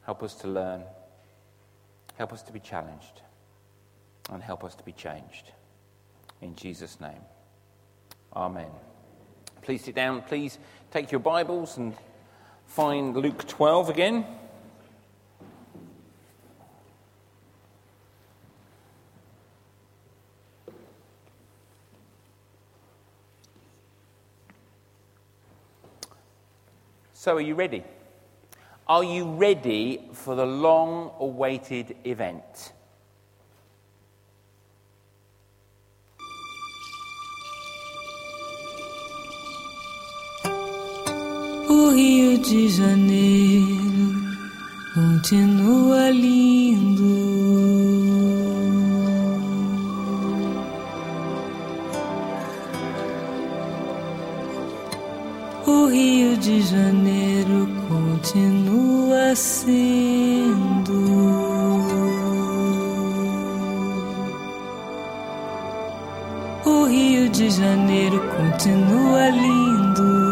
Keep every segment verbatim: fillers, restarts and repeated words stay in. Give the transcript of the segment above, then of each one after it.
Help us to learn. Help us to be challenged. And help us to be changed. In Jesus' name. Amen. Please sit down. Please take your Bibles and find Luke twelve again. So are you ready? Are you ready for the long-awaited event? O Rio de Janeiro continua lindo. O Rio de Janeiro continua sendo o Rio de Janeiro continua lindo.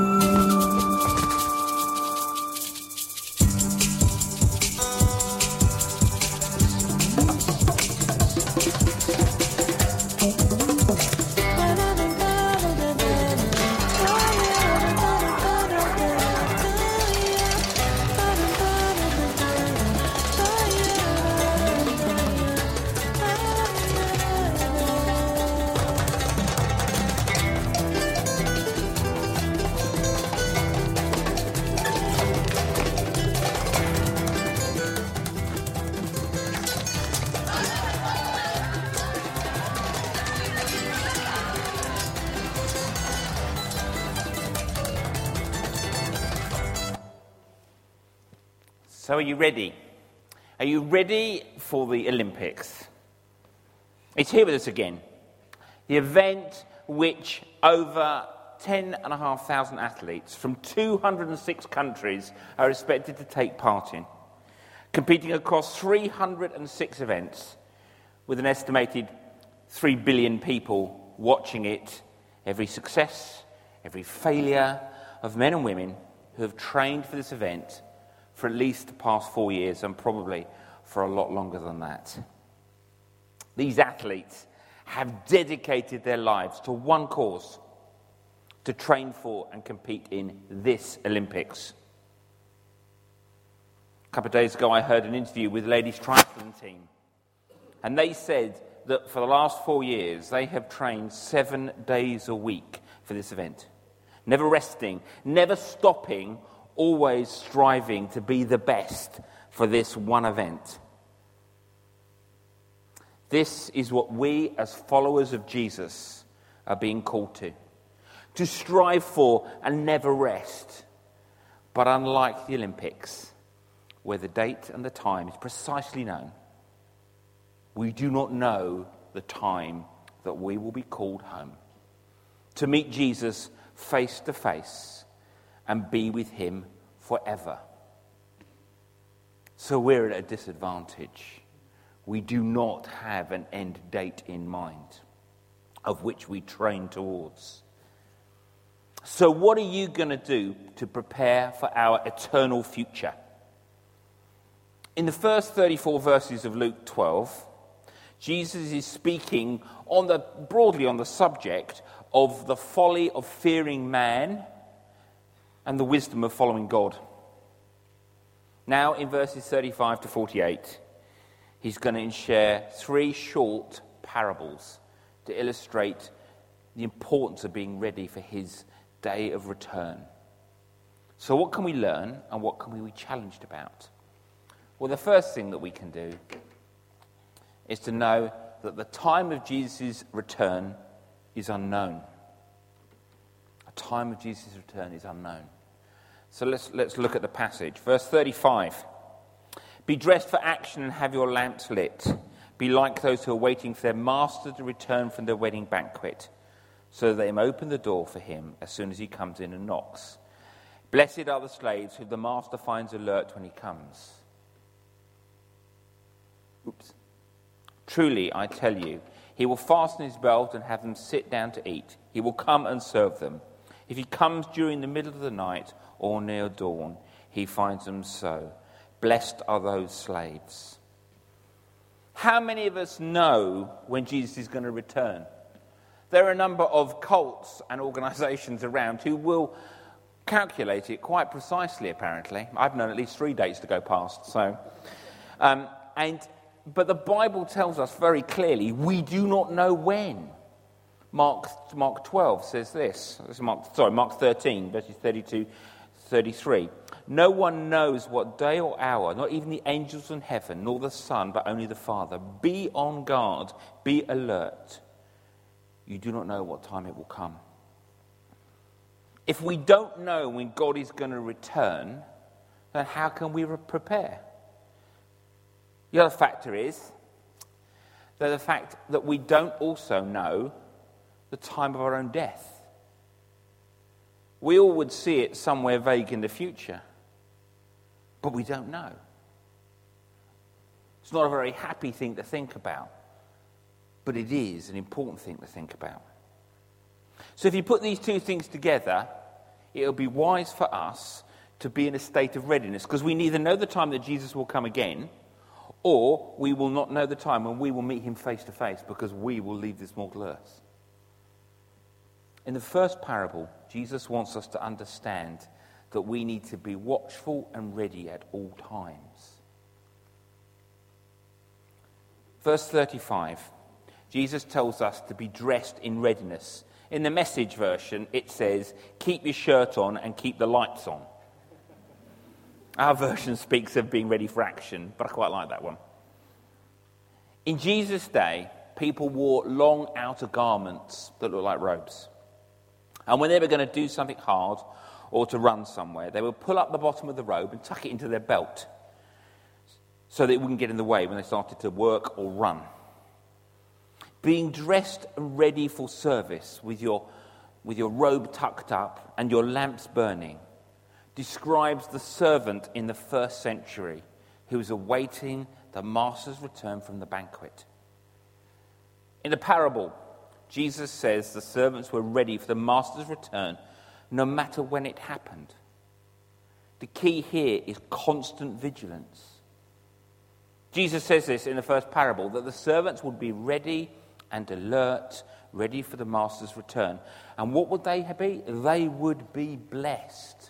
So are you ready? Are you ready for the Olympics? It's here with us again. The event which over ten and a half thousand athletes from two hundred six countries are expected to take part in, competing across three hundred six events with an estimated three billion people watching it. Every success, every failure of men and women who have trained for this event for at least the past four years and probably for a lot longer than that. These athletes have dedicated their lives to one cause, to train for and compete in this Olympics. A couple of days ago I heard an interview with the ladies' triathlon team, and they said that for the last four years they have trained seven days a week for this event, never resting, never stopping, always striving to be the best for this one event. This is what we as followers of Jesus are being called to. To strive for and never rest. But unlike the Olympics, where the date and the time is precisely known, we do not know the time that we will be called home. To meet Jesus face to face and be with him forever. So we're at a disadvantage. We do not have an end date in mind of which we train towards. So what are you going to do to prepare for our eternal future? In the first thirty-four verses of Luke twelve, Jesus is speaking on the broadly on the subject of the folly of fearing man and the wisdom of following God. Now, in verses thirty-five to forty-eight, he's going to share three short parables to illustrate the importance of being ready for his day of return. So what can we learn and what can we be challenged about? Well, the first thing that we can do is to know that the time of Jesus' return is unknown. The time of Jesus' return is unknown. So let's let's look at the passage. Verse thirty-five. Be dressed for action and have your lamps lit. Be like those who are waiting for their master to return from their wedding banquet, so that they may open the door for him as soon as he comes in and knocks. Blessed are the slaves who the master finds alert when he comes. Oops. Truly, I tell you, he will fasten his belt and have them sit down to eat. He will come and serve them. If he comes during the middle of the night or near dawn, he finds them so. Blessed are those slaves. How many of us know when Jesus is going to return? There are a number of cults and organisations around who will calculate it quite precisely, apparently. I've known at least three dates to go past. So, um, and But the Bible tells us very clearly we do not know when. Mark Mark twelve says this. this is Mark, sorry, Mark thirteen, verses thirty-two, thirty-three. No one knows what day or hour, not even the angels in heaven, nor the Son, but only the Father. Be on guard, be alert. You do not know what time it will come. If we don't know when God is going to return, then how can we prepare? The other factor is that the fact that we don't also know the time of our own death. We all would see it somewhere vague in the future, but we don't know. It's not a very happy thing to think about, but it is an important thing to think about. So if you put these two things together, it'll be wise for us to be in a state of readiness, because we neither know the time that Jesus will come again, or we will not know the time when we will meet him face to face, because we will leave this mortal earth. In the first parable, Jesus wants us to understand that we need to be watchful and ready at all times. Verse thirty-five, Jesus tells us to be dressed in readiness. In the Message version, it says, keep your shirt on and keep the lights on. Our version speaks of being ready for action, but I quite like that one. In Jesus' day, people wore long outer garments that looked like robes. And when they were going to do something hard or to run somewhere, they would pull up the bottom of the robe and tuck it into their belt so that it wouldn't get in the way when they started to work or run. Being dressed and ready for service with your, with your robe tucked up and your lamps burning describes the servant in the first century who was awaiting the master's return from the banquet. In the parable, Jesus says the servants were ready for the master's return no matter when it happened. The key here is constant vigilance. Jesus says this in the first parable, that the servants would be ready and alert, ready for the master's return. And what would they be? They would be blessed.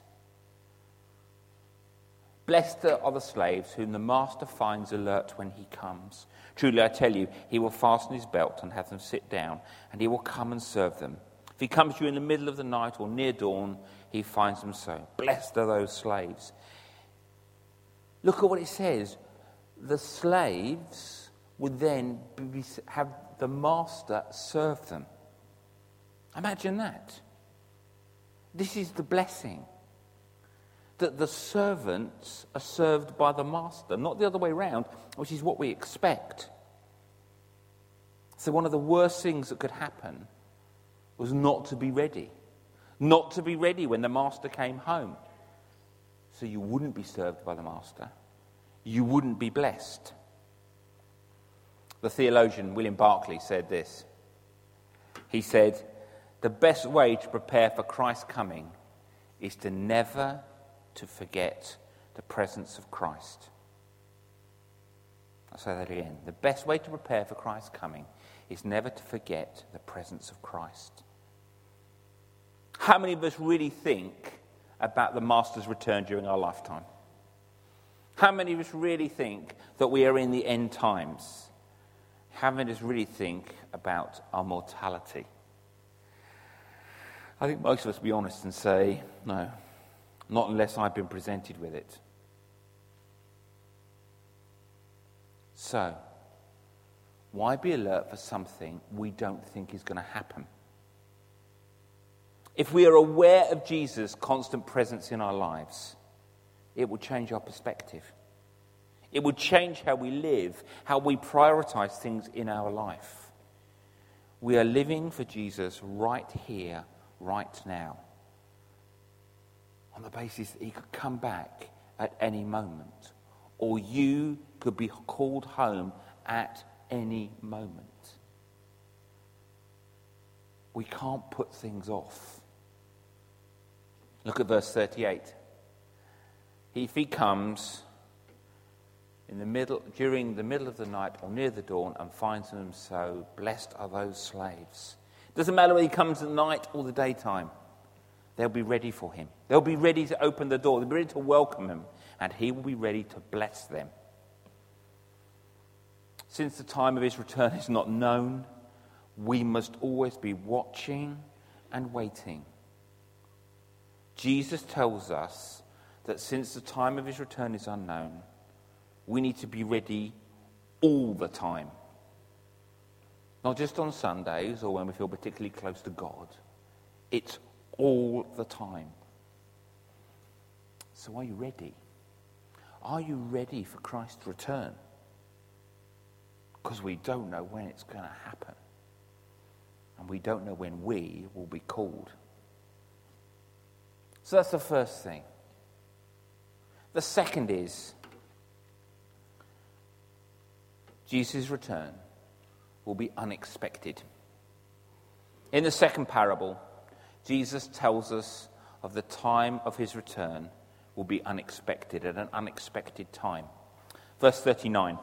Blessed are the slaves whom the master finds alert when he comes. Truly, I tell you, he will fasten his belt and have them sit down, and he will come and serve them. If he comes to you in the middle of the night or near dawn, he finds them so. Blessed are those slaves. Look at what it says. The slaves would then be, have the master serve them. Imagine that. This is the blessing. That the servants are served by the master, not the other way around, which is what we expect. So one of the worst things that could happen was not to be ready. Not to be ready when the master came home. So you wouldn't be served by the master. You wouldn't be blessed. The theologian William Barclay said this. He said, the best way to prepare for Christ's coming is to never to forget the presence of Christ. I'll say that again. The best way to prepare for Christ's coming is never to forget the presence of Christ. How many of us really think about the Master's return during our lifetime? How many of us really think that we are in the end times? How many of us really think about our mortality? I think most of us will be honest and say, no, not unless I've been presented with it. So, why be alert for something we don't think is going to happen? If we are aware of Jesus' constant presence in our lives, it will change our perspective. It will change how we live, how we prioritize things in our life. We are living for Jesus right here, right now, on the basis that he could come back at any moment, or you could be called home at any moment. We can't put things off. Look at verse thirty-eight. If he comes, in the middle, during the middle of the night or near the dawn and finds them so. Blessed are those slaves. Doesn't matter whether he comes at night or the daytime. They'll be ready for him. They'll be ready to open the door. They'll be ready to welcome him. And he will be ready to bless them. Since the time of his return is not known, we must always be watching and waiting. Jesus tells us that since the time of his return is unknown, we need to be ready all the time. Not just on Sundays or when we feel particularly close to God. It's all the time. So are you ready? Are you ready for Christ's return? Because we don't know when it's going to happen. And we don't know when we will be called. So that's the first thing. The second is Jesus' return will be unexpected. In the second parable, Jesus tells us of the time of his return will be unexpected, at an unexpected time. Verse thirty-nine.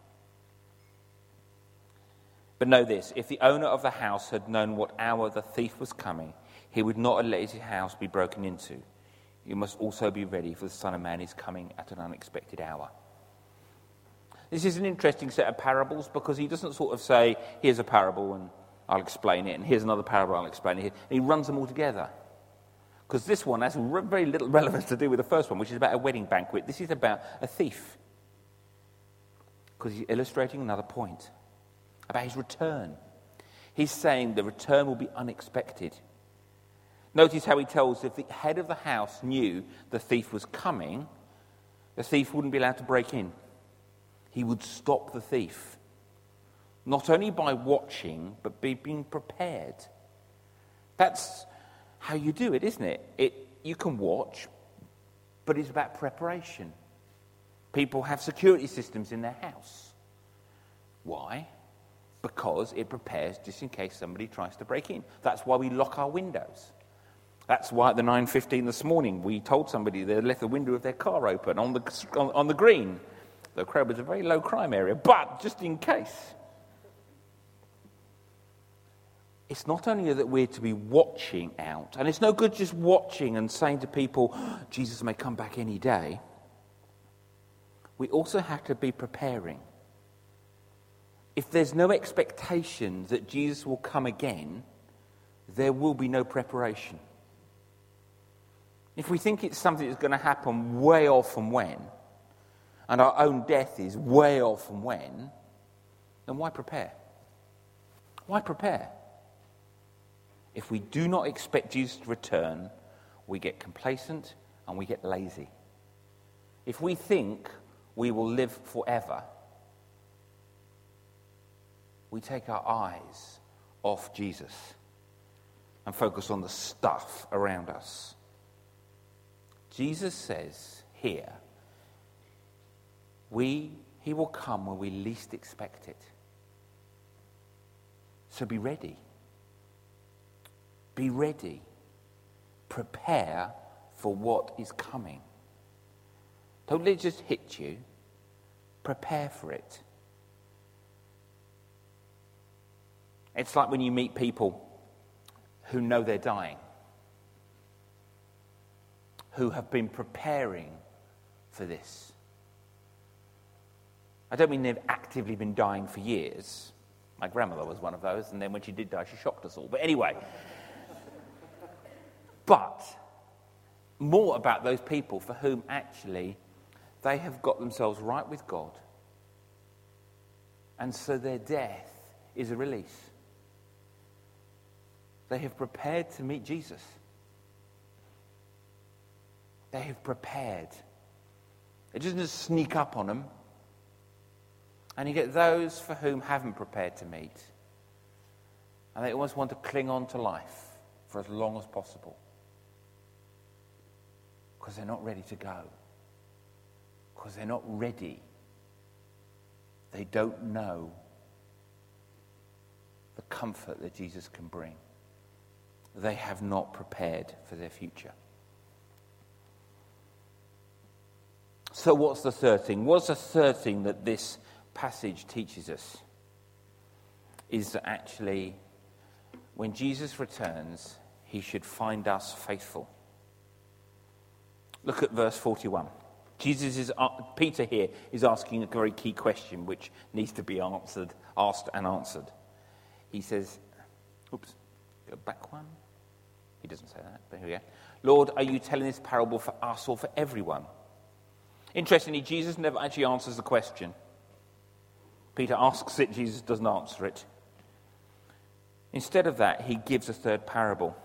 But know this, if the owner of the house had known what hour the thief was coming, he would not have let his house be broken into. You must also be ready, for the Son of Man is coming at an unexpected hour. This is an interesting set of parables because he doesn't sort of say, here's a parable and I'll explain it, and here's another parable, I'll explain it. And he runs them all together. Because this one has very little relevance to do with the first one, which is about a wedding banquet. This is about a thief. Because he's illustrating another point about his return. He's saying the return will be unexpected. Notice how he tells if the head of the house knew the thief was coming, the thief wouldn't be allowed to break in. He would stop the thief. Not only by watching, but by being prepared. That's how you do it, isn't it? It you can watch, but it's about preparation. People have security systems in their house. Why? Because it prepares just in case somebody tries to break in. That's why we lock our windows. That's why at the nine fifteen this morning we told somebody they left the window of their car open on the on, on the green. The Crowd was a very low crime area, but just in case. It's not only that we're to be watching out, and it's no good just watching and saying to people, Jesus may come back any day. We also have to be preparing. If there's no expectation that Jesus will come again, there will be no preparation. If we think it's something that's going to happen way off from when, and our own death is way off from when, then why prepare? Why prepare? If we do not expect Jesus to return, we get complacent and we get lazy. If we think we will live forever, we take our eyes off Jesus and focus on the stuff around us. Jesus says here, we, he will come when we least expect it. So be ready. Be ready. Prepare for what is coming. Don't let it just hit you. Prepare for it. It's like when you meet people who know they're dying, who have been preparing for this. I don't mean they've actively been dying for years. My grandmother was one of those, and then when she did die, she shocked us all. But anyway, but more about those people for whom actually they have got themselves right with God, and so their death is a release. They have prepared to meet Jesus. They have prepared. It doesn't just sneak up on them. And you get those for whom haven't prepared to meet. And they almost want to cling on to life for as long as possible. Because they're not ready to go. Because they're not ready. They don't know the comfort that Jesus can bring. They have not prepared for their future. So what's the third thing? What's the third thing that this passage teaches us? Is that actually, when Jesus returns, he should find us faithful. Look at verse forty-one. Jesus is, uh, Peter here is asking a very key question which needs to be answered, asked and answered. He says, oops, go back one. He doesn't say that, but here we go. Lord, are you telling this parable for us or for everyone? Interestingly, Jesus never actually answers the question. Peter asks it, Jesus doesn't answer it. Instead of that, he gives a third parable.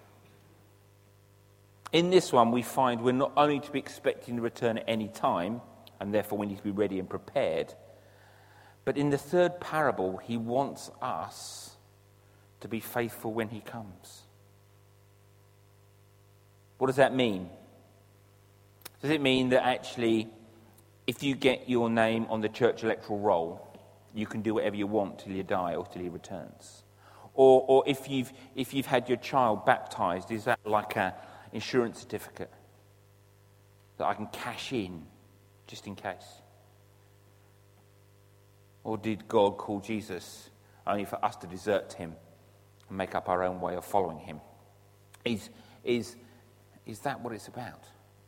In this one, we find we're not only to be expecting to return at any time, and therefore we need to be ready and prepared, but in the third parable, he wants us to be faithful when he comes. What does that mean? Does it mean that actually, if you get your name on the church electoral roll, you can do whatever you want till you die or till he returns? Or, or if you've if you've had your child baptized, is that like a insurance certificate that I can cash in just in case? Or did God call Jesus only for us to desert him and make up our own way of following him? Is is is that what it's about?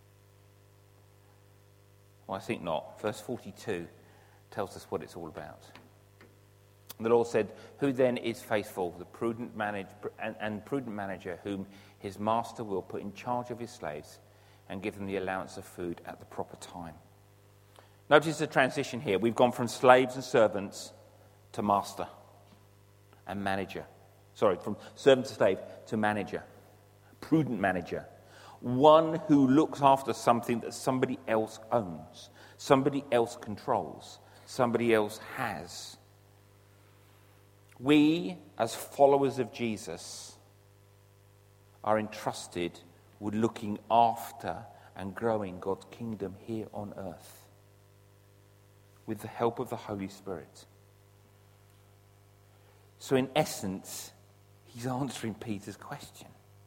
Well, I think not. Verse forty-two tells us what it's all about. The Lord said, "Who then is faithful, the prudent manage, and, and prudent manager whom his master will put in charge of his slaves and give them the allowance of food at the proper time?" Notice the transition here. We've gone from slaves and servants to master and manager. Sorry, from servant to slave to manager. Prudent manager. One who looks after something that somebody else owns, somebody else controls, somebody else has. We, as followers of Jesus, are entrusted with looking after and growing God's kingdom here on earth with the help of the Holy Spirit. So in essence, he's answering Peter's question.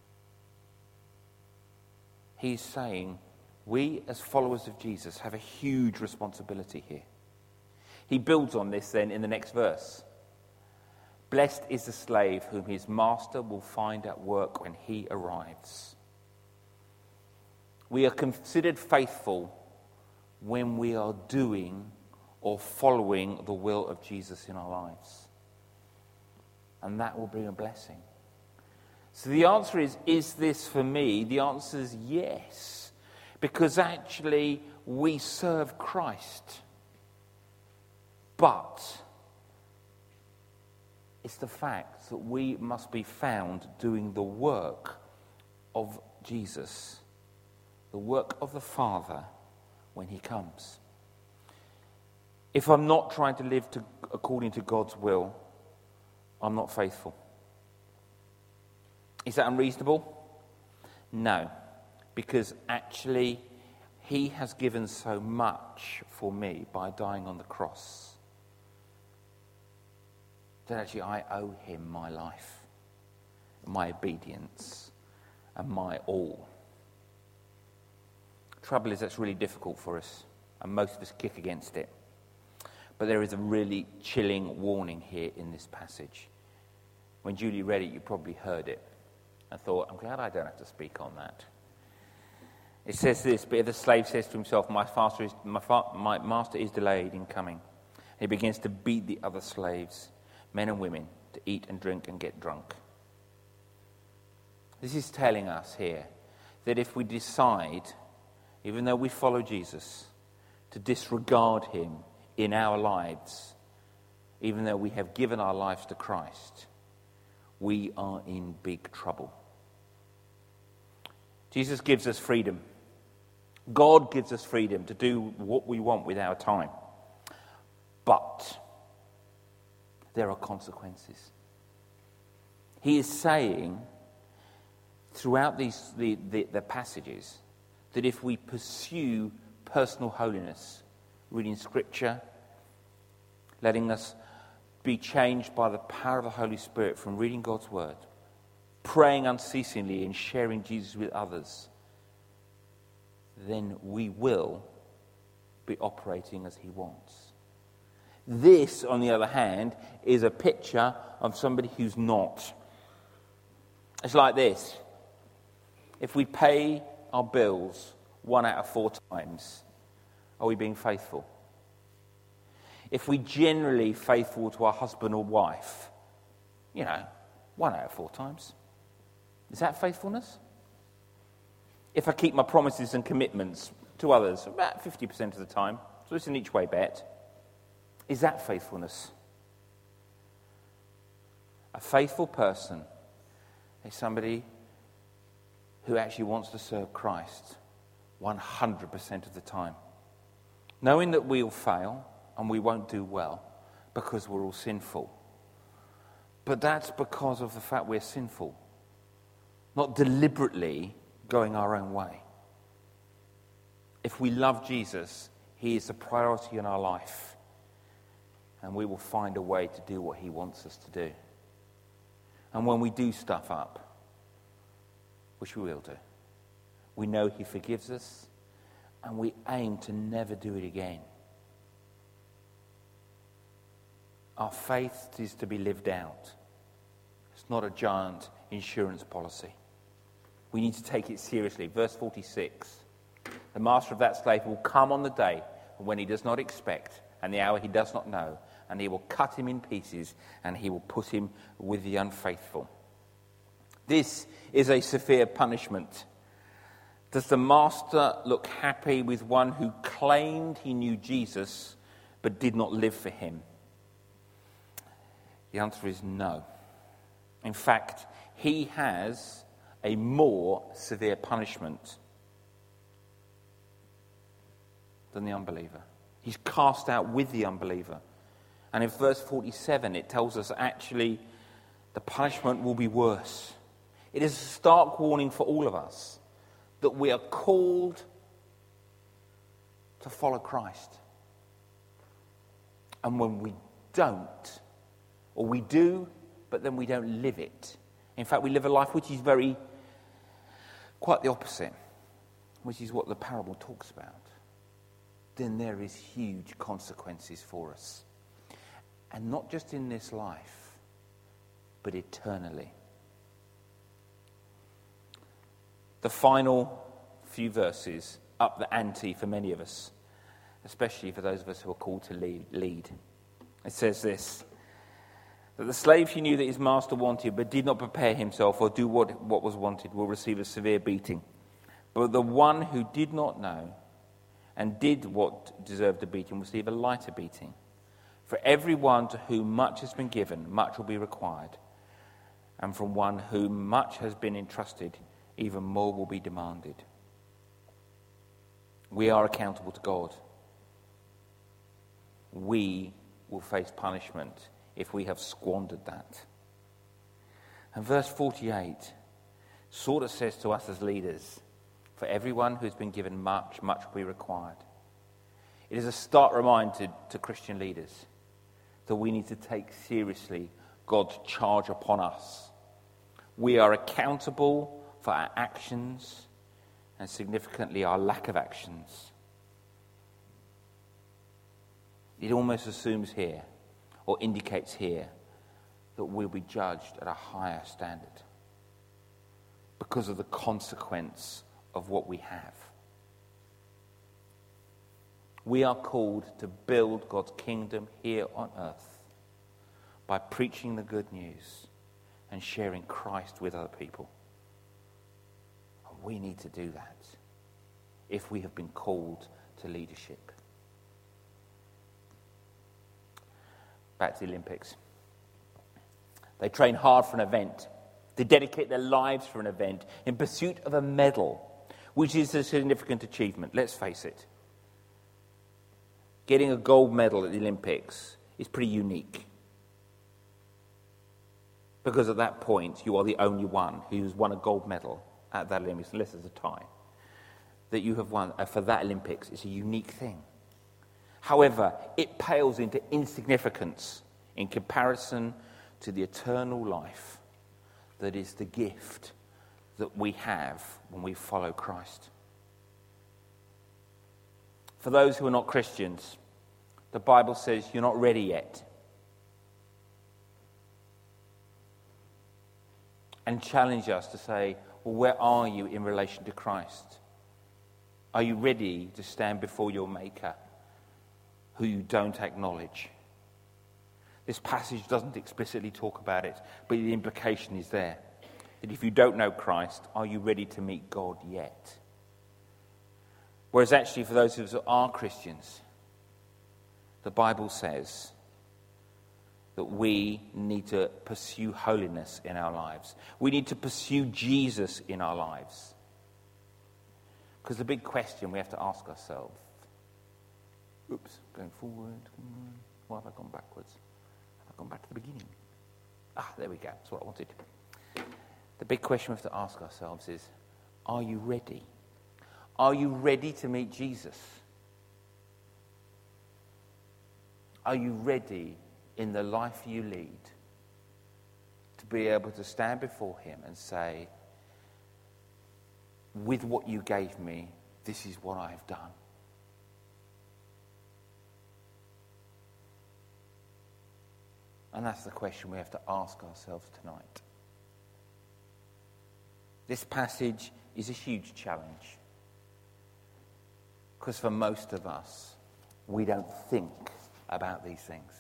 He's saying, we as followers of Jesus have a huge responsibility here. He builds on this then in the next verse. Blessed is the slave whom his master will find at work when he arrives. We are considered faithful when we are doing or following the will of Jesus in our lives. And that will bring a blessing. So the answer is, is this for me? The answer is yes. Because actually we serve Christ. But it's the fact that we must be found doing the work of Jesus, the work of the Father when he comes. If I'm not trying to live to, according to God's will, I'm not faithful. Is that unreasonable? No, because actually he has given so much for me by dying on the cross that actually I owe him my life, my obedience, and my all. Trouble is, that's really difficult for us, and most of us kick against it. But there is a really chilling warning here in this passage. When Julie read it, you probably heard it and thought, I'm glad I don't have to speak on that. It says this, but if the slave says to himself, my, master is, my, fa- my master is delayed in coming, he begins to beat the other slaves, men and women, to eat and drink and get drunk. This is telling us here that if we decide, even though we follow Jesus, to disregard him in our lives, even though we have given our lives to Christ, we are in big trouble. Jesus gives us freedom. God gives us freedom to do what we want with our time. But there are consequences. He is saying throughout these the, the, the passages that if we pursue personal holiness, reading Scripture, letting us be changed by the power of the Holy Spirit from reading God's Word, praying unceasingly and sharing Jesus with others, then we will be operating as he wants. This, on the other hand, is a picture of somebody who's not. It's like this. If we pay our bills one out of four times, are we being faithful? If we generally faithful to our husband or wife, you know, one out of four times, is that faithfulness? If I keep my promises and commitments to others about fifty percent of the time, so it's an each way bet, is that faithfulness? A faithful person is somebody who actually wants to serve Christ one hundred percent of the time, knowing that we'll fail and we won't do well because we're all sinful. But that's because of the fact we're sinful, not deliberately going our own way. If we love Jesus, he is a priority in our life, and we will find a way to do what he wants us to do. And when we do stuff up, which we will do, we know he forgives us, and we aim to never do it again. Our faith is to be lived out. It's not a giant insurance policy. We need to take it seriously. Verse forty-six. The master of that slave will come on the day when he does not expect, and the hour he does not know, and he will cut him in pieces, and he will put him with the unfaithful. This is a severe punishment. Does the master look happy with one who claimed he knew Jesus but did not live for him? The answer is no. In fact, he has a more severe punishment than the unbeliever. He's cast out with the unbeliever. And in verse forty-seven, it tells us actually the punishment will be worse. It is a stark warning for all of us that we are called to follow Christ. And when we don't, or we do, but then we don't live it. In fact, we live a life which is very, quite the opposite, which is what the parable talks about. Then there is huge consequences for us. And not just in this life, but eternally. The final few verses up the ante for many of us, especially for those of us who are called to lead. It says this, that the slave who knew that his master wanted but did not prepare himself or do what, what was wanted will receive a severe beating. But the one who did not know and did what deserved a beating will receive a lighter beating. For everyone to whom much has been given, much will be required. And from one whom much has been entrusted, even more will be demanded. We are accountable to God. We will face punishment if we have squandered that. And verse forty-eight sort of says to us as leaders, for everyone who's been given much, much will be required. It is a stark reminder to, to Christian leaders that we need to take seriously God's charge upon us. We are accountable for our actions and significantly our lack of actions. It almost assumes here, or indicates here, that we'll be judged at a higher standard because of the consequence of what we have. We are called to build God's kingdom here on earth by preaching the good news and sharing Christ with other people. And we need to do that if we have been called to leadership. Back to the Olympics. They train hard for an event. They dedicate their lives for an event in pursuit of a medal, which is a significant achievement. Let's face it. Getting a gold medal at the Olympics is pretty unique. Because at that point, you are the only one who's won a gold medal at that Olympics, unless there's a tie, that you have won for that Olympics. It's a unique thing. However, it pales into insignificance in comparison to the eternal life that is the gift that we have when we follow Christ. For those who are not Christians, the Bible says you're not ready yet. And challenge us to say, well, where are you in relation to Christ? Are you ready to stand before your Maker, who you don't acknowledge? This passage doesn't explicitly talk about it, but the implication is there. That if you don't know Christ, are you ready to meet God yet? Whereas actually for those of us who are Christians, the Bible says that we need to pursue holiness in our lives. We need to pursue Jesus in our lives. Because the big question we have to ask ourselves, oops, going forward, why have I gone backwards? Have I gone back to the beginning? Ah, there we go, that's what I wanted. The big question we have to ask ourselves is, are you ready? Are you ready to meet Jesus? Are you ready in the life you lead to be able to stand before him and say, with what you gave me, this is what I have done? And that's the question we have to ask ourselves tonight. This passage is a huge challenge. Because for most of us, we don't think about these things.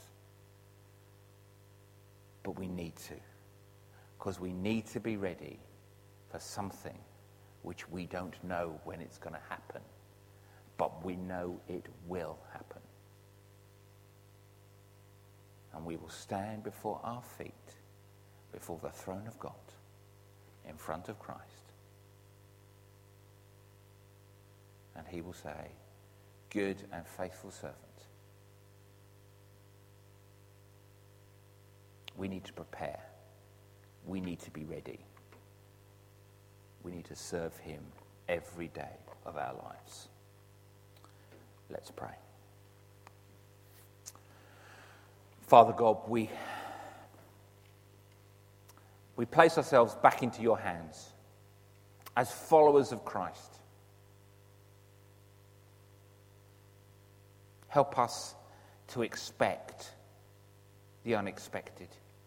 But we need to. Because we need to be ready for something which we don't know when it's going to happen. But we know it will happen. And we will stand before our feet, before the throne of God, in front of Christ. And he will say, good and faithful servant. We need to prepare. We need to be ready. We need to serve him every day of our lives. Let's pray. Father God, we, we place ourselves back into your hands as followers of Christ. Help us to expect the unexpected,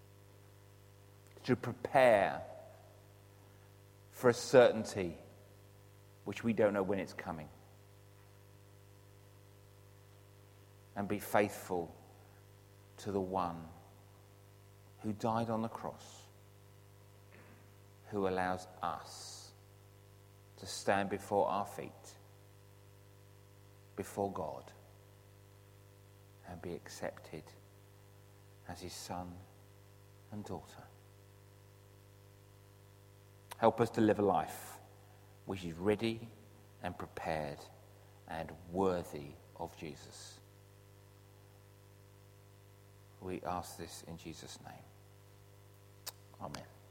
to prepare for a certainty which we don't know when it's coming, and be faithful to the one who died on the cross, who allows us to stand before our feet, before God, and be accepted as his son and daughter. Help us to live a life which is ready and prepared and worthy of Jesus. We ask this in Jesus' name. Amen.